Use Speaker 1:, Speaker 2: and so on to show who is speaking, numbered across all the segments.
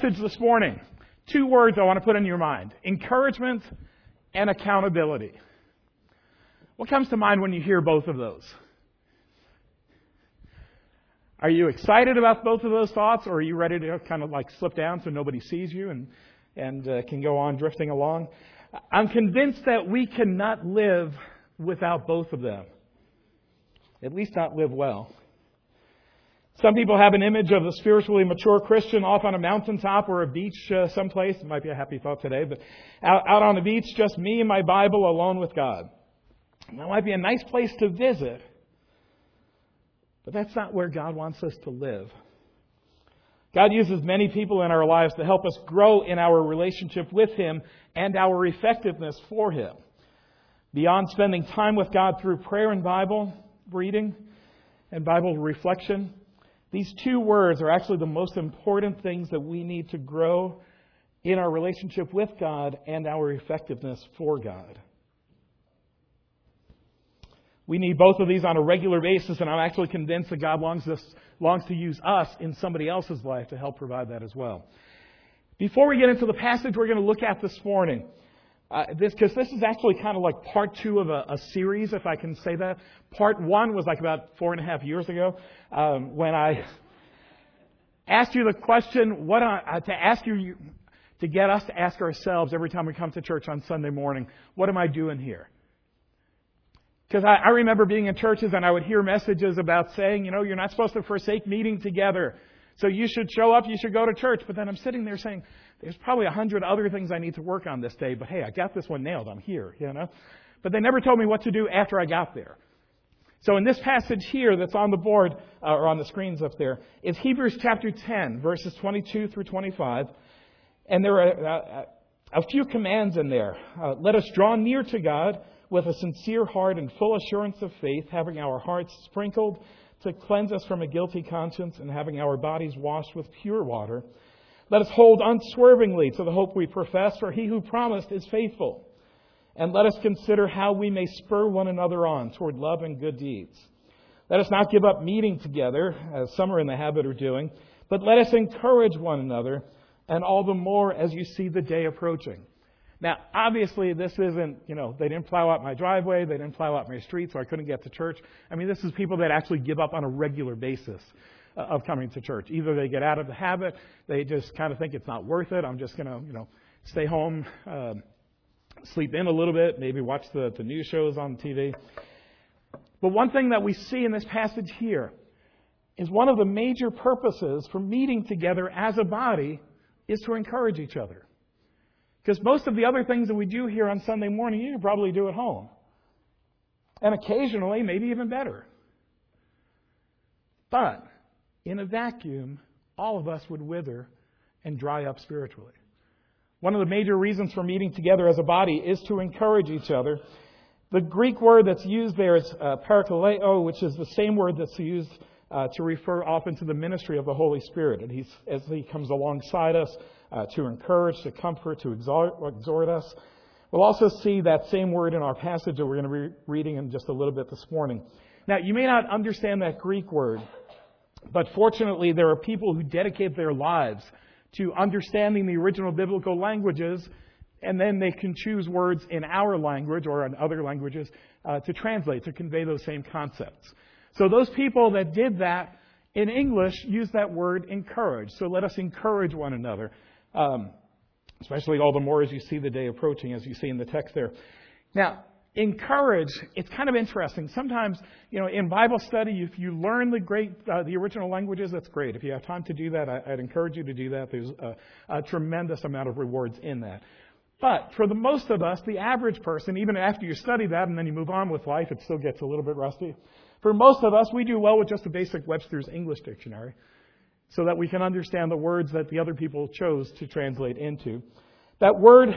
Speaker 1: message this morning, 2 words I want to put in your mind: encouragement and accountability. What comes to mind when you hear both of those? Are you excited about both of those thoughts, or are you ready to kind of like slip down so nobody sees you and can go on drifting along? I'm convinced that we cannot live without both of them. At least not live well. Some people have an image of a spiritually mature Christian off on a mountaintop or a beach someplace. It might be a happy thought today, but out on the beach, just me and my Bible alone with God. That might be a nice place to visit, but that's not where God wants us to live. God uses many people in our lives to help us grow in our relationship with Him and our effectiveness for Him. Beyond spending time with God through prayer and Bible reading and Bible reflection, these 2 words are actually the most important things that we need to grow in our relationship with God and our effectiveness for God. We need both of these on a regular basis, and I'm actually convinced that God longs to use us in somebody else's life to help provide that as well. Before we get into the passage we're going to look at this morning, because this is actually kind of like part 2 of a series, if I can say that. Part 1 was like about 4.5 years ago, when I asked you the question, to get us to ask ourselves every time we come to church on Sunday morning, what am I doing here? Because I remember being in churches and I would hear messages about saying, you're not supposed to forsake meeting together. So you should show up, you should go to church. But then I'm sitting there saying, there's probably 100 other things I need to work on this day. But hey, I got this one nailed. I'm here, But they never told me what to do after I got there. So in this passage here that's on the board, or on the screens up there, is Hebrews chapter 10, verses 22 through 25. And there are a few commands in there. Let us draw near to God with a sincere heart and full assurance of faith, having our hearts sprinkled to cleanse us from a guilty conscience and having our bodies washed with pure water. Let us hold unswervingly to the hope we profess, for He who promised is faithful. And let us consider how we may spur one another on toward love and good deeds. Let us not give up meeting together, as some are in the habit of doing, but let us encourage one another, and all the more as you see the day approaching. Now, obviously, this isn't, they didn't plow out my driveway, they didn't plow out my street, so I couldn't get to church. I mean, this is people that actually give up on a regular basis of coming to church. Either they get out of the habit, they just kind of think it's not worth it. I'm just going to, stay home, sleep in a little bit, maybe watch the news shows on TV. But one thing that we see in this passage here is one of the major purposes for meeting together as a body is to encourage each other. Because most of the other things that we do here on Sunday morning, you can probably do at home. And occasionally, maybe even better. But in a vacuum, all of us would wither and dry up spiritually. One of the major reasons for meeting together as a body is to encourage each other. The Greek word that's used there is parakaleo, which is the same word that's used to refer often to the ministry of the Holy Spirit. And as He comes alongside us, to encourage, to comfort, to exhort us. We'll also see that same word in our passage that we're going to be reading in just a little bit this morning. Now, you may not understand that Greek word, but fortunately there are people who dedicate their lives to understanding the original biblical languages, and then they can choose words in our language or in other languages to translate, to convey those same concepts. So those people that did that in English use that word encourage. So let us encourage one another. Especially all the more as you see the day approaching, as you see in the text there. Now, encourage, it's kind of interesting. Sometimes, in Bible study, if you learn the original languages, that's great. If you have time to do that, I'd encourage you to do that. There's a tremendous amount of rewards in that. But for the most of us, the average person, even after you study that and then you move on with life, it still gets a little bit rusty. For most of us, we do well with just a basic Webster's English dictionary, so that we can understand the words that the other people chose to translate into. That word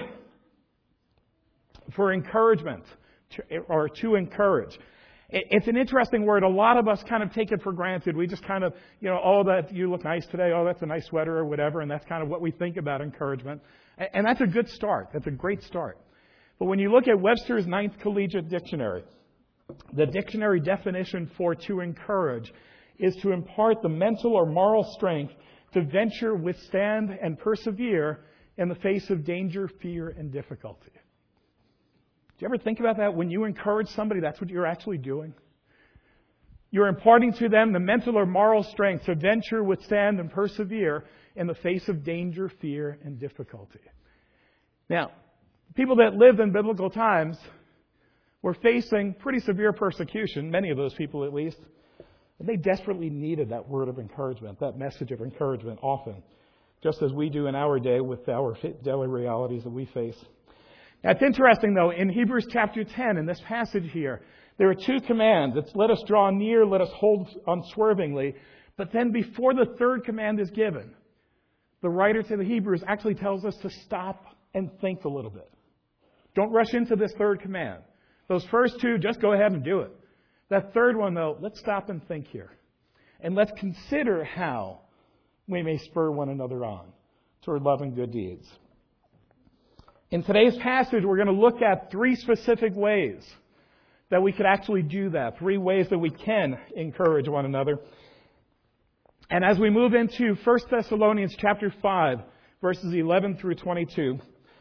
Speaker 1: for encouragement, or to encourage, it's an interesting word. A lot of us kind of take it for granted. We just kind of, that you look nice today, that's a nice sweater or whatever, and that's kind of what we think about encouragement. And that's a good start. That's a great start. But when you look at Webster's Ninth Collegiate Dictionary, the dictionary definition for to encourage is to impart the mental or moral strength to venture, withstand, and persevere in the face of danger, fear, and difficulty. Do you ever think about that? When you encourage somebody, that's what you're actually doing. You're imparting to them the mental or moral strength to venture, withstand, and persevere in the face of danger, fear, and difficulty. Now, people that lived in biblical times were facing pretty severe persecution, many of those people at least, and they desperately needed that word of encouragement, that message of encouragement often, just as we do in our day with our daily realities that we face. Now, it's interesting, though, in Hebrews chapter 10, in this passage here, there are two commands. It's let us draw near, let us hold unswervingly. But then before the third command is given, the writer to the Hebrews actually tells us to stop and think a little bit. Don't rush into this third command. Those first two, just go ahead and do it. That third one, though, let's stop and think here. And let's consider how we may spur one another on toward love and good deeds. In today's passage, we're going to look at three specific ways that we could actually do that. Three ways that we can encourage one another. And as we move into 1 Thessalonians chapter 5, verses 11 through 22,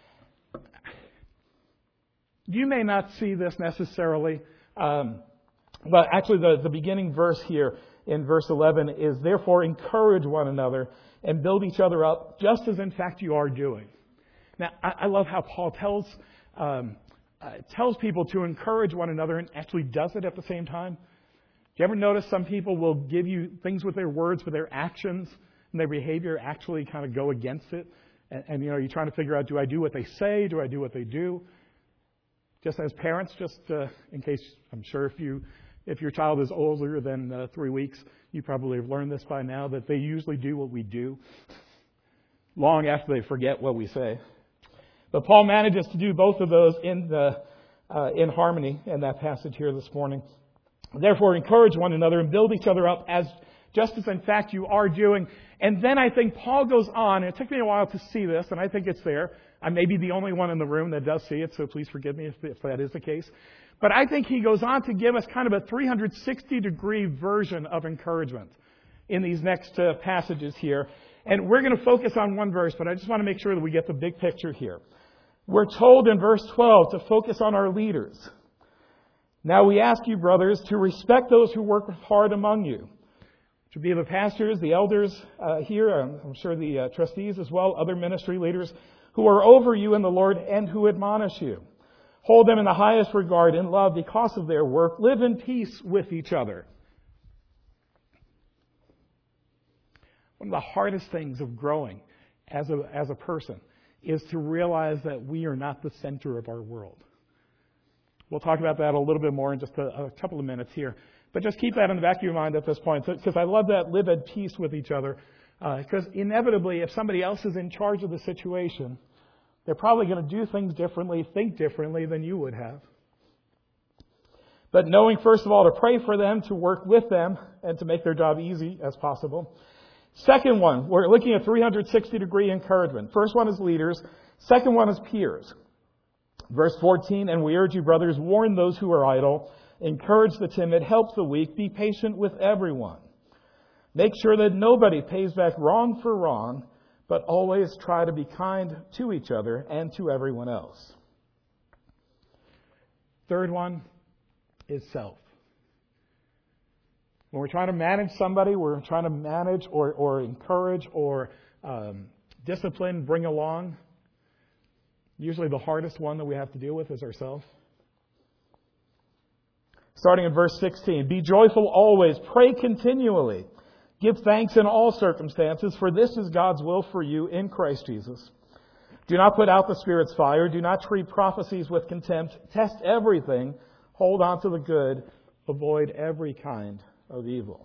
Speaker 1: you may not see this necessarily, but actually the beginning verse here in verse 11 is, therefore encourage one another and build each other up, just as in fact you are doing. Now, I love how Paul tells people to encourage one another and actually does it at the same time. Do you ever notice some people will give you things with their words, but their actions and their behavior actually kind of go against it? And you're trying to figure out, do I do what they say? Do I do what they do? Just as parents, in case, I'm sure if your child is older than 3 weeks, you probably have learned this by now, that they usually do what we do long after they forget what we say. But Paul manages to do both of those in harmony in that passage here this morning. Therefore, encourage one another and build each other up just as in fact you are doing. And then I think Paul goes on, and it took me a while to see this, and I think it's there. I may be the only one in the room that does see it, so please forgive me if that is the case. But I think he goes on to give us kind of a 360-degree version of encouragement in these next passages here. And we're going to focus on one verse, but I just want to make sure that we get the big picture here. We're told in verse 12 to focus on our leaders. Now we ask you, brothers, to respect those who work hard among you, which would be the pastors, the elders here, I'm sure the trustees as well, other ministry leaders who are over you in the Lord and who admonish you. Hold them in the highest regard in love because of their work. Live in peace with each other. One of the hardest things of growing as a person is to realize that we are not the center of our world. We'll talk about that a little bit more in just a couple of minutes here. But just keep that in the back of your mind at this point, because I love that, live at peace with each other. Because inevitably, if somebody else is in charge of the situation, they're probably going to do things differently, think differently than you would have. But knowing, first of all, to pray for them, to work with them, and to make their job easy as possible. Second one, we're looking at 360-degree encouragement. First one is leaders. Second one is peers. Verse 14, and we urge you, brothers, warn those who are idle, encourage the timid, help the weak, be patient with everyone. Make sure that nobody pays back wrong for wrong, but always try to be kind to each other and to everyone else. Third one is self. When we're trying to manage somebody, we're trying to manage or encourage or discipline, bring along. Usually the hardest one that we have to deal with is ourselves. Starting in verse 16, be joyful always, pray continually. Give thanks in all circumstances, for this is God's will for you in Christ Jesus. Do not put out the Spirit's fire. Do not treat prophecies with contempt. Test everything. Hold on to the good. Avoid every kind of evil.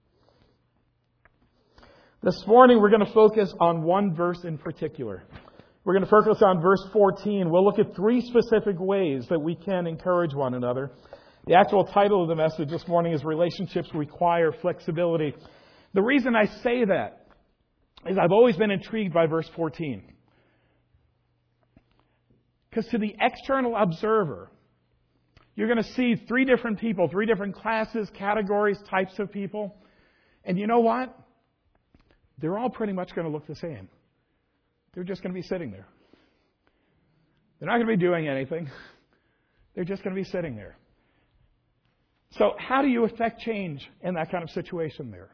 Speaker 1: This morning we're going to focus on one verse in particular. We're going to focus on verse 14. We'll look at three specific ways that we can encourage one another. The actual title of the message this morning is Relationships Require Flexibility. The reason I say that is I've always been intrigued by verse 14. Because to the external observer, you're going to see three different people, three different classes, categories, types of people. And you know what? they're all pretty much going to look the same. They're just going to be sitting there. They're not going to be doing anything. They're just going to be sitting there. So how do you affect change in that kind of situation there?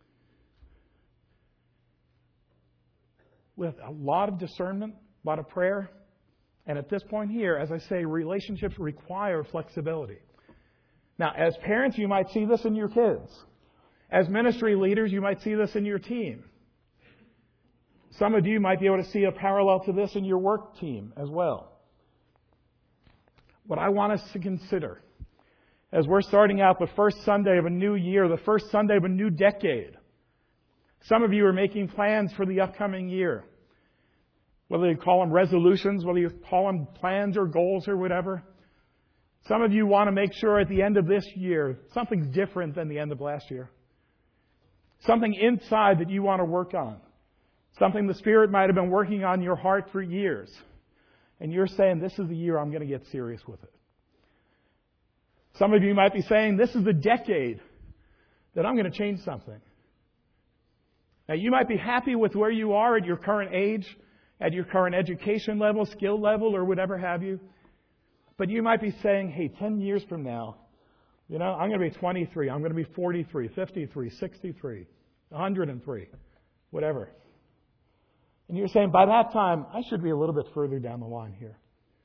Speaker 1: With a lot of discernment, a lot of prayer, and at this point here, as I say, relationships require flexibility. Now, as parents, you might see this in your kids. As ministry leaders, you might see this in your team. Some of you might be able to see a parallel to this in your work team as well. What I want us to consider as we're starting out the first Sunday of a new year, the first Sunday of a new decade. Some of you are making plans for the upcoming year. Whether you call them resolutions, whether you call them plans or goals or whatever. Some of you want to make sure at the end of this year, something's different than the end of last year. Something inside that you want to work on. Something the Spirit might have been working on your heart for years. And you're saying, this is the year I'm going to get serious with it. Some of you might be saying, this is the decade that I'm going to change something. Now, you might be happy with where you are at your current age, at your current education level, skill level, or whatever have you. But you might be saying, hey, 10 years from now, I'm going to be 23, I'm going to be 43, 53, 63, 103, whatever. And you're saying, by that time, I should be a little bit further down the line here.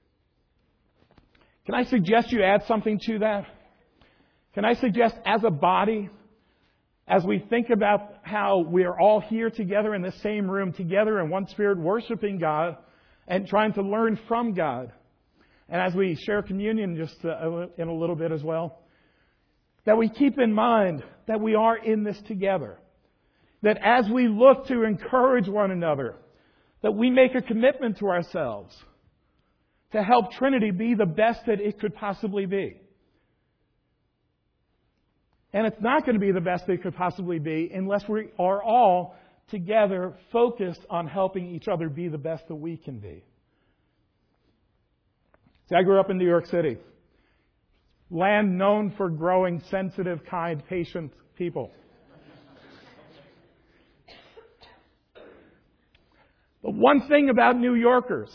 Speaker 1: Can I suggest you add something to that? Can I suggest as a body, as we think about how we're all here together in the same room, together in one spirit, worshiping God and trying to learn from God, and as we share communion just in a little bit as well, that we keep in mind that we are in this together. That as we look to encourage one another, that we make a commitment to ourselves to help Trinity be the best that it could possibly be. And it's not going to be the best that it could possibly be unless we are all together focused on helping each other be the best that we can be. See, I grew up in New York City. Land known for growing sensitive, kind, patient people. But one thing about New Yorkers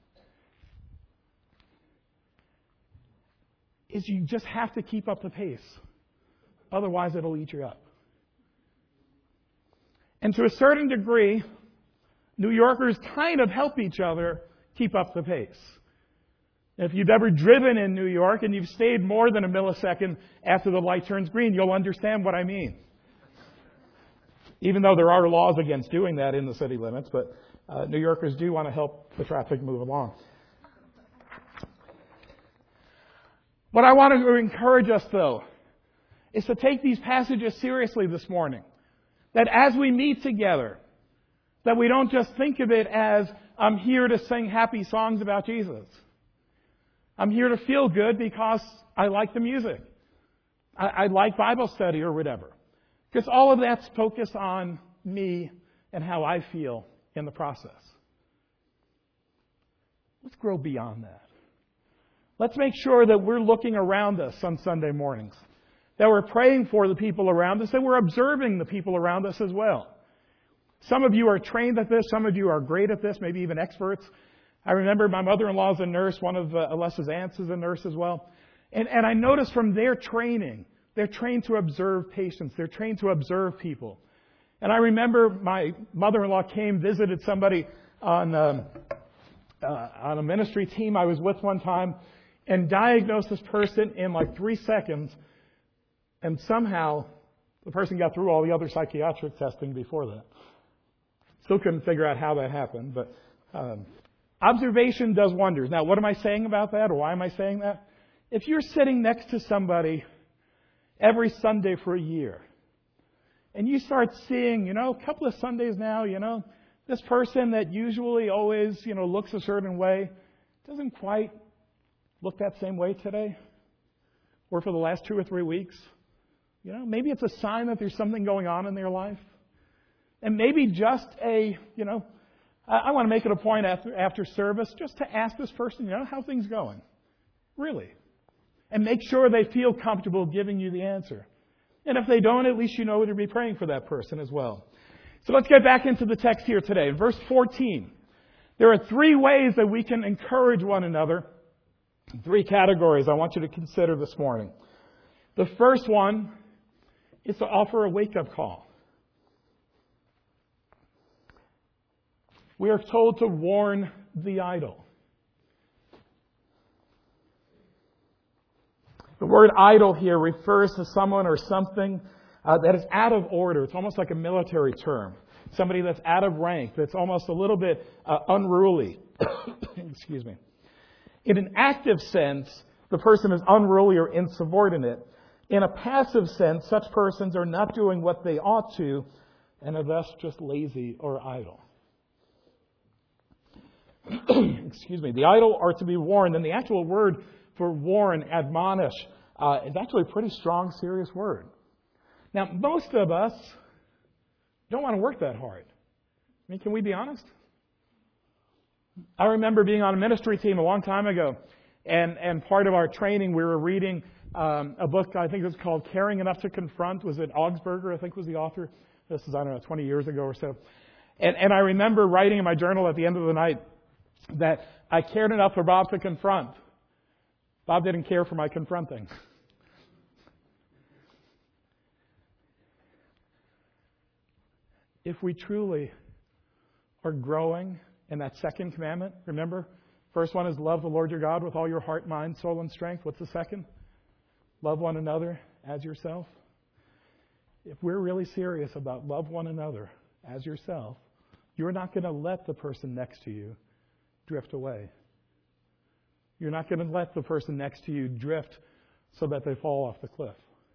Speaker 1: is you just have to keep up the pace. Otherwise, it'll eat you up. And to a certain degree, New Yorkers kind of help each other keep up the pace. If you've ever driven in New York and you've stayed more than a millisecond after the light turns green, you'll understand what I mean. Even though there are laws against doing that in the city limits, but New Yorkers do want to help the traffic move along. What I want to encourage us, though, is to take these passages seriously this morning. That as we meet together, that we don't just think of it as, I'm here to sing happy songs about Jesus. I'm here to feel good because I like the music. I like Bible study or whatever. Because all of that's focused on me and how I feel in the process. Let's grow beyond that. Let's make sure that we're looking around us on Sunday mornings. That we're praying for the people around us, that we're observing the people around us as well. Some of you are trained at this, some of you are great at this, maybe even experts. I remember my mother-in-law is a nurse, one of Alessa's aunts is a nurse as well. And I noticed from their training, they're trained to observe patients, they're trained to observe people. And I remember my mother-in-law visited somebody on a ministry team I was with one time, and diagnosed this person in like 3 seconds. And somehow, the person got through all the other psychiatric testing before that. Still couldn't figure out how that happened, but observation does wonders. Now, what am I saying about that, or why am I saying that? If you're sitting next to somebody every Sunday for a year, and you start seeing, a couple of Sundays now, this person that usually always, looks a certain way, doesn't quite look that same way today, or for the last 2 or 3 weeks. Maybe it's a sign that there's something going on in their life. And maybe just I want to make it a point after service just to ask this person, how things going? Really. And make sure they feel comfortable giving you the answer. And if they don't, at least you know to be praying for that person as well. So let's get back into the text here today. In verse 14, there are three ways that we can encourage one another. Three categories I want you to consider this morning. The first one is to offer a wake-up call. We are told to warn the idle. The word idle here refers to someone or something that is out of order. It's almost like a military term. Somebody that's out of rank, that's almost a little bit unruly. Excuse me. In an active sense, the person is unruly or insubordinate. In a passive sense, such persons are not doing what they ought to and are thus just lazy or idle. Excuse me. The idle are to be warned, and the actual word for warn, admonish, is actually a pretty strong, serious word. Now, most of us don't want to work that hard. I mean, can we be honest? I remember being on a ministry team a long time ago, and part of our training, we were reading a book, I think it was called Caring Enough to Confront. Was it Augsburger, I think was the author? This is, 20 years ago or so. And I remember writing in my journal at the end of the night that I cared enough for Bob to confront. Bob didn't care for my confronting. If we truly are growing in that second commandment, remember, first one is love the Lord your God with all your heart, mind, soul, and strength. What's the second? Love one another as yourself. If we're really serious about love one another as yourself, you're not going to let the person next to you drift away. You're not going to let the person next to you drift so that they fall off the cliff.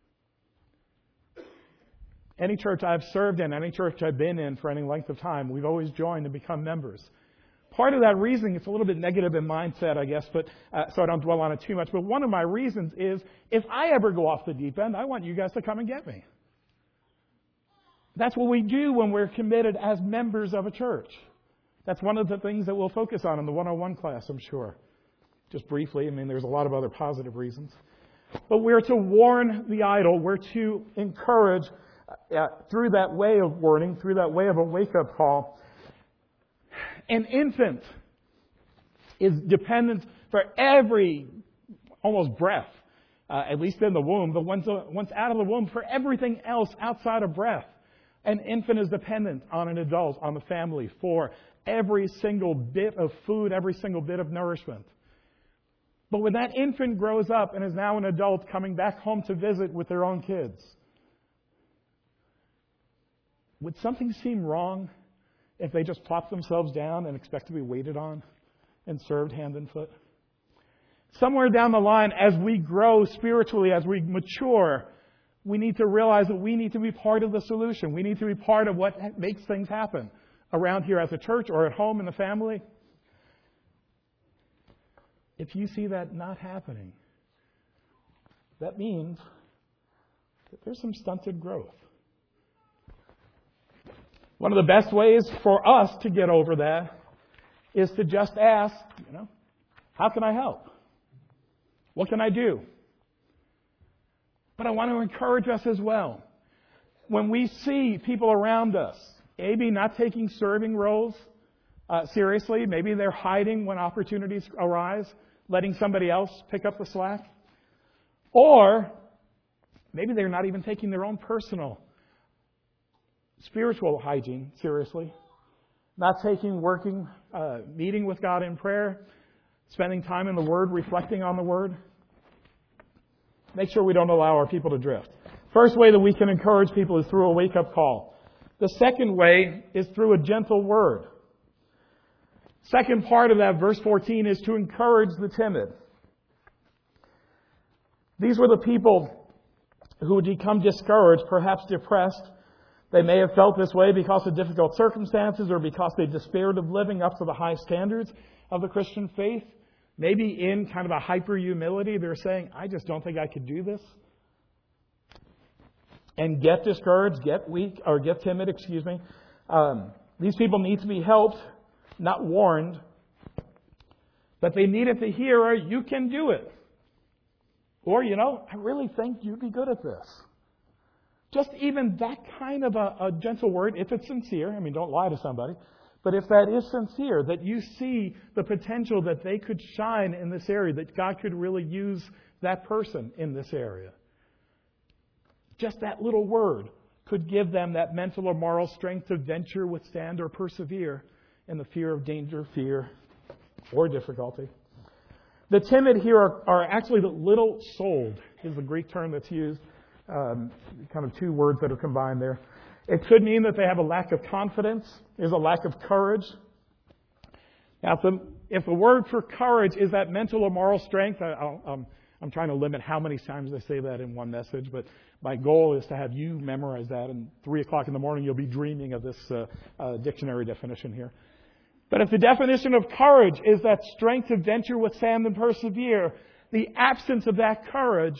Speaker 1: Any church I've served in, any church I've been in for any length of time, we've always joined and become members. Part of that reason, it's a little bit negative in mindset, I guess, but so I don't dwell on it too much. But one of my reasons is, if I ever go off the deep end, I want you guys to come and get me. That's what we do when we're committed as members of a church. That's one of the things that we'll focus on in the 101 class, I'm sure. Just briefly, there's a lot of other positive reasons. But we're to warn the idle. We're to encourage through that way of warning, through that way of a wake-up call. An infant is dependent for every almost breath, at least in the womb, but once out of the womb, for everything else outside of breath. An infant is dependent on an adult, on the family, for every single bit of food, every single bit of nourishment. But when that infant grows up and is now an adult coming back home to visit with their own kids, would something seem wrong if they just plop themselves down and expect to be waited on and served hand and foot? Somewhere down the line, as we grow spiritually, as we mature, we need to realize that we need to be part of the solution. We need to be part of what makes things happen around here as a church or at home in the family. If you see that not happening, that means that there's some stunted growth. One of the best ways for us to get over that is to just ask, how can I help? What can I do? But I want to encourage us as well. When we see people around us, maybe not taking serving roles seriously, maybe they're hiding when opportunities arise, letting somebody else pick up the slack, or maybe they're not even taking their own personal spiritual hygiene seriously, not meeting with God in prayer, spending time in the Word, reflecting on the Word. Make sure we don't allow our people to drift. First way that we can encourage people is through a wake-up call. The second way is through a gentle word. Second part of that, verse 14, is to encourage the timid. These were the people who had become discouraged, perhaps depressed. They may have felt this way because of difficult circumstances or because they despaired of living up to the high standards of the Christian faith. Maybe in kind of a hyper-humility, they're saying, I just don't think I could do this. And get discouraged, get weak, or get timid, These people need to be helped, not warned. But they needed to hear, you can do it. Or, I really think you'd be good at this. Just even that kind of a gentle word, if it's sincere, don't lie to somebody, but if that is sincere, that you see the potential that they could shine in this area, that God could really use that person in this area. Just that little word could give them that mental or moral strength to venture, withstand, or persevere in the fear of danger, fear, or difficulty. The timid here are actually the little-souled, is the Greek term that's used. Kind of two words that are combined there. It could mean that they have a lack of confidence, there's a lack of courage. Now, if the word for courage is that mental or moral strength, I'm trying to limit how many times I say that in one message, but my goal is to have you memorize that, and 3 o'clock in the morning you'll be dreaming of this dictionary definition here. But if the definition of courage is that strength to venture, withstand, and persevere, the absence of that courage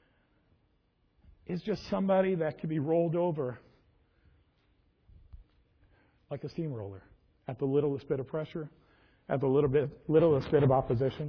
Speaker 1: is just somebody that can be rolled over like a steamroller at the littlest bit of pressure, at the littlest bit of opposition.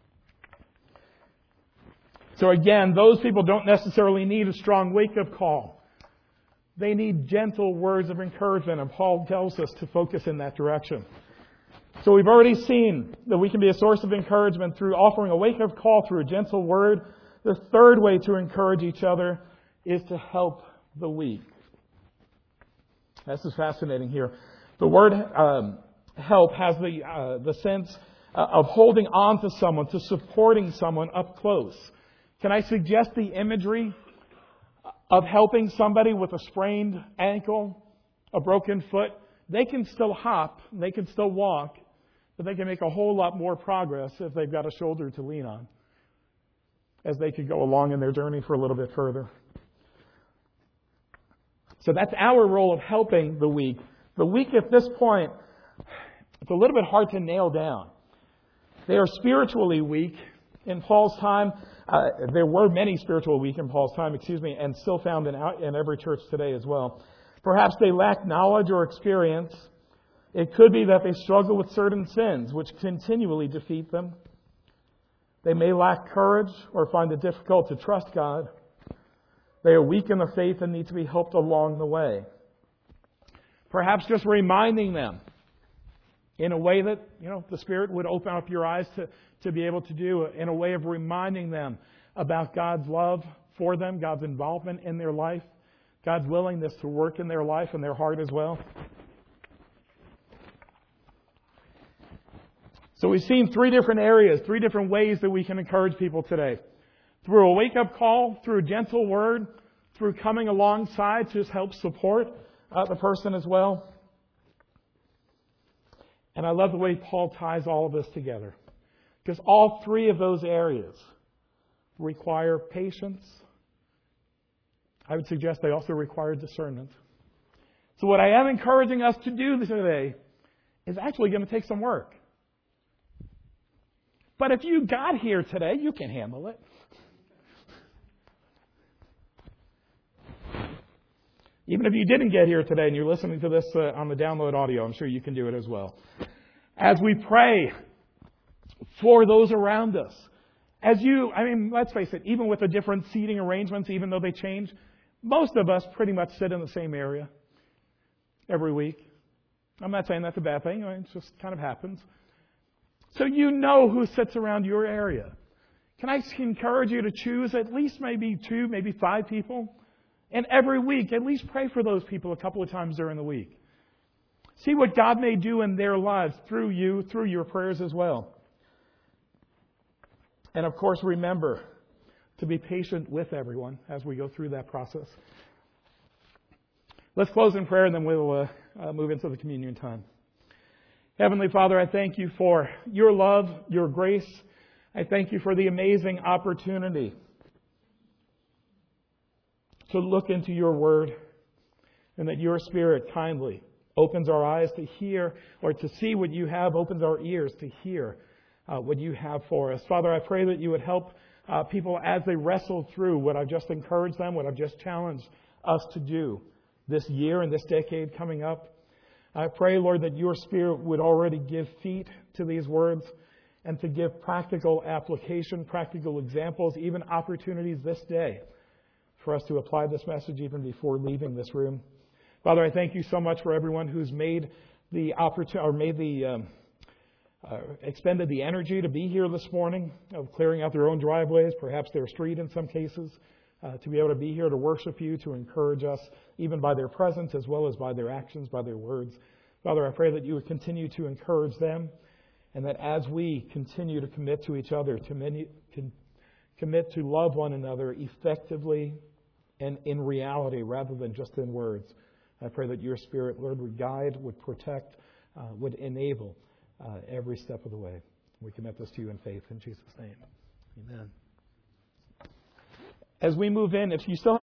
Speaker 1: So again, those people don't necessarily need a strong wake-up call. They need gentle words of encouragement, and Paul tells us to focus in that direction. So we've already seen that we can be a source of encouragement through offering a wake-up call through a gentle word. The third way to encourage each other is to help the weak. This is fascinating here. The word help has the sense of holding on to someone, to supporting someone up close. Can I suggest the imagery of helping somebody with a sprained ankle, a broken foot? They can still hop, they can still walk, but they can make a whole lot more progress if they've got a shoulder to lean on, as they could go along in their journey for a little bit further. So that's our role of helping the weak. The weak at this point, it's a little bit hard to nail down. They are spiritually weak. In Paul's time, there were many spiritual weak in Paul's time, and still found in every church today as well. Perhaps they lack knowledge or experience. It could be that they struggle with certain sins, which continually defeat them. They may lack courage or find it difficult to trust God. They are weak in the faith and need to be helped along the way. Perhaps just reminding them in a way that, the Spirit would open up your eyes to be able to do, in a way of reminding them about God's love for them, God's involvement in their life, God's willingness to work in their life and their heart as well. So we've seen 3 different areas, 3 different ways that we can encourage people today. Through a wake-up call, through a gentle word, through coming alongside to just help support the person as well. And I love the way Paul ties all of this together. Because all 3 of those areas require patience. I would suggest they also require discernment. So what I am encouraging us to do today is actually going to take some work. But if you got here today, you can handle it. Even if you didn't get here today and you're listening to this on the download audio, I'm sure you can do it as well. As we pray for those around us, let's face it, even with the different seating arrangements, even though they change, most of us pretty much sit in the same area every week. I'm not saying that's a bad thing. It just kind of happens. So you know who sits around your area. Can I encourage you to choose at least maybe 2, maybe 5 people? And every week, at least pray for those people a couple of times during the week. See what God may do in their lives through you, through your prayers as well. And of course, remember to be patient with everyone as we go through that process. Let's close in prayer and then we'll move into the communion time. Heavenly Father, I thank you for your love, your grace. I thank you for the amazing opportunity to look into your word, and that your Spirit kindly opens our eyes to hear or to see what you have, opens our ears to hear what you have for us. Father, I pray that you would help people as they wrestle through what I've just encouraged them, what I've just challenged us to do this year and this decade coming up. I pray, Lord, that your Spirit would already give feet to these words and to give practical application, practical examples, even opportunities this day for us to apply this message even before leaving this room. Father, I thank you so much for everyone who's made the opportunity, or expended the energy to be here this morning, of clearing out their own driveways, perhaps their street in some cases, to be able to be here to worship you, to encourage us, even by their presence as well as by their actions, by their words. Father, I pray that you would continue to encourage them, and that as we continue to commit to each other, to commit to love one another effectively and in reality rather than just in words, I pray that your Spirit, Lord, would guide, would protect, would enable every step of the way. We commit this to you in faith in Jesus' name. Amen. As we move in, if you still